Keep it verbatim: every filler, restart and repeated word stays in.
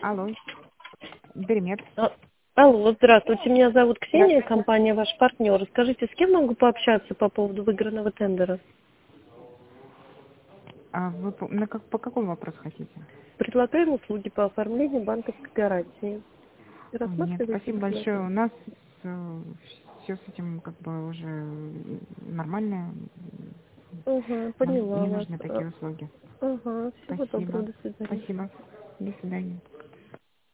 Алло, Беремет. А- Алло, здравствуйте, меня зовут Ксения, Здравствуйте. компания «Ваш партнер». Скажите, с кем могу пообщаться по поводу выигранного тендера? А вы по, на как, по какому вопросу хотите? Предлагаем услуги по оформлению банковской гарантии. Ой, нет, Рассматриваете спасибо большое. У предложение? нас все с этим как бы уже нормально. Угу, Нам поняла не вас. нужны такие услуги. Ага, всего Спасибо. доброго, до свидания. Спасибо. До свидания.